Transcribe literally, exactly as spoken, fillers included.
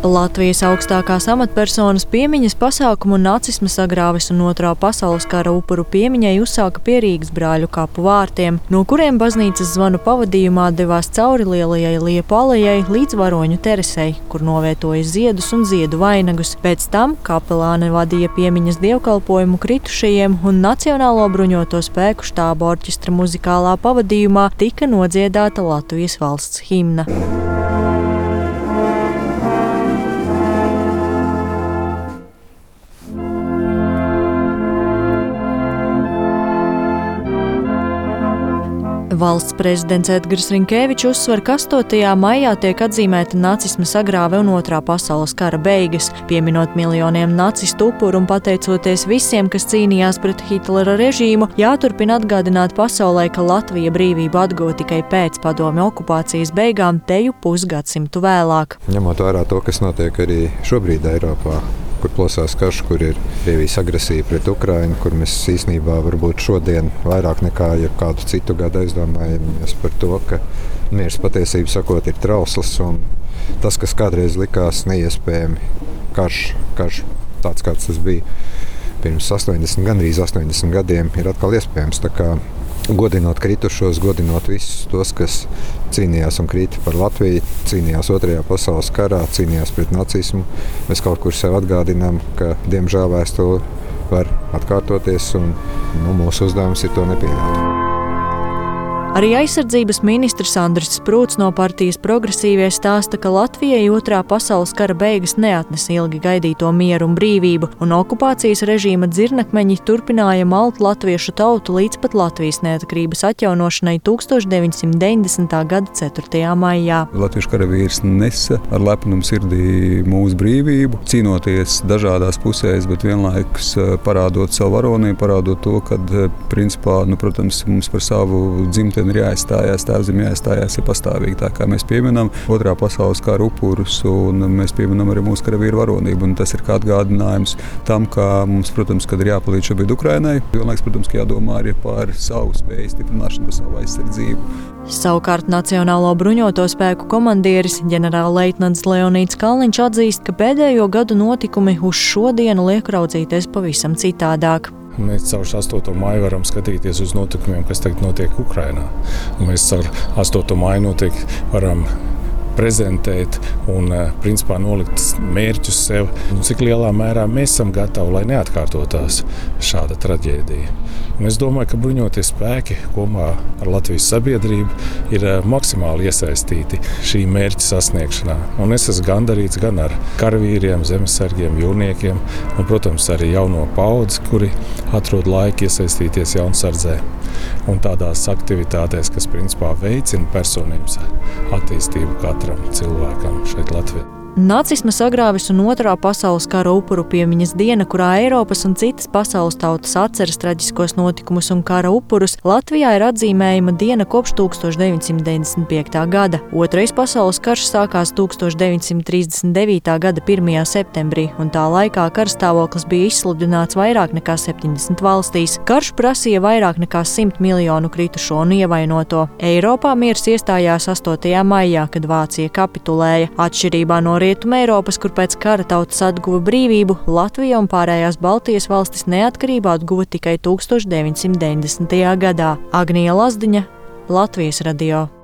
Latvijas augstākās amatpersonas piemiņas pasākumu nacisma sagrāves un otrā pasaules kara upuru piemiņai uzsāka pie Rīgas Brāļu kapu vārtiem, no kuriem baznīcas zvanu pavadījumā devās cauri Lielajai Liepu alejai līdz Varoņu teresei, kur novietoja ziedus un ziedu vainagus. Pēc tam kapelāne vadīja piemiņas dievkalpojumu kritušajiem un Nacionālo bruņoto spēku štāba orķestra muzikālā pavadījumā tika nodziedāta Latvijas valsts himna. Valsts prezidents Edgars Rinkēvičs uzsver, ka astotajā maijā tiek atzīmēta nacisma sagrāve un otrā pasaules kara beigas, pieminot miljoniem nacistu upuru un pateicoties visiem, kas cīnījās pret Hitlera režīmu, jāturpina atgādināt pasaulē, ka Latvija brīvību atguva tikai pēc padomju okupācijas beigām teju pusgadsimtu vēlāk. Ņemot vērā to, kas notiek arī šobrīd Eiropā, kur plosās karš, kur ir Krievijas agresija pret Ukrainu, kur mēs īstenībā varbūt šodien vairāk nekā jebkādu citu gadu aizdomājamies par to, ka miers patiesību sakot ir trausls un tas, kas kādreiz likās neiespējami, karš, karš tāds, kāds tas bija pirms astoņdesmit, gandrīz astoņdesmit gadiem, ir atkal iespējams. Tā kā godinot kritušos, godinot visus tos, kas cīnījās un krita par Latviju, cīnījās otrajā pasaules karā, cīnījās pret nacismu. Mēs kaut kur sev atgādinām, ka diemžēl vēstule var atkārtoties un nu, mūsu uzdevums ir to nepieļaut. Arī aizsardzības ministrs Andris Sprūts no partijas Progresīvie stāsta, ka Latvijai otrā pasaules kara beigas neatnesa ilgi gaidīto mieru un brīvību, un okupācijas režīma dzirnakmeņi turpināja malt latviešu tautu līdz pat Latvijas neatkarības atjaunošanai tūkstoš deviņsimt deviņdesmitā gada ceturtajā maijā. Latviešu karavīrs nesa ar lepnumu sirdī mūsu brīvību, cīnoties dažādās pusēs, bet vienlaikus parādot savu varonību, parādot to, ka, principā, nu, protams, mums par savu dzimteni ir jāizstājās, tēvzem jāizstājās ir pastāvīgi. Tā kā mēs pieminam otrā pasaules kara upurus un mēs pieminam arī mūsu karavīru varonību. Un tas ir kā atgādinājums tam, ka mums, protams, kad ir jāpalīdz šobrīd Ukrainai, vienlaiks, protams, ka jādomā arī par savu spēju stiprināšanu, par savu aizsardzību. Savukārt Nacionālo bruņoto spēku komandieris ģenerālleitnants Leonīds Kalniņš atzīst, ka pēdējo gadu notikumi uz šodienu liek raudzīties pavisam citādāk. Mēs caur astoto maiju varam skatīties uz notikumiem, kas tagad notiek Ukrainā. Un mēs caur astoto maiju notiek varam prezentēt un principā nolikt mērķus sev. Un cik lielā mērā mēs esam gatavi, lai neatkārtotās šāda traģēdija. Un es domāju, ka bruņotie spēki kopā ar Latvijas sabiedrību ir maksimāli iesaistīti šī mērķa sasniegšanā. Un es esmu gandarīts gan ar karavīriem, zemesargiem, jūrniekiem un, protams, arī jauno paudzi, kuri atrod laiku iesaistīties jaunsardzē. Un tādās aktivitātēs, kas principā veicina personības attīstību katram cilvēkam šeit Latvijā. Nacisma sagrāves un otrā pasaules kara upuru piemiņas diena, kurā Eiropas un citas pasaules tautas atceras traģiskos notikumus un kara upurus, Latvijā ir atzīmējama diena kopš tūkstoš deviņsimt deviņdesmit piektā gada. Otrais pasaules karš sākās tūkstoš deviņsimt trīsdesmit devītā gada pirmajā septembrī, un tā laikā karstāvoklis bija izsludināts vairāk nekā septiņdesmit valstīs. Karš prasīja vairāk nekā simt miljonu kritušo un ievainoto. Eiropā miers iestājās astotajā maijā, kad Vācija kapitulēja. Atšķirībā no Rietuma Eiropas, kur pēc kara tautas atguva brīvību, Latvija un pārējās Baltijas valstis neatkarību atguva tikai tūkstoš deviņsimt deviņdesmitajā gadā. Agnija Lazdiņa, Latvijas radio.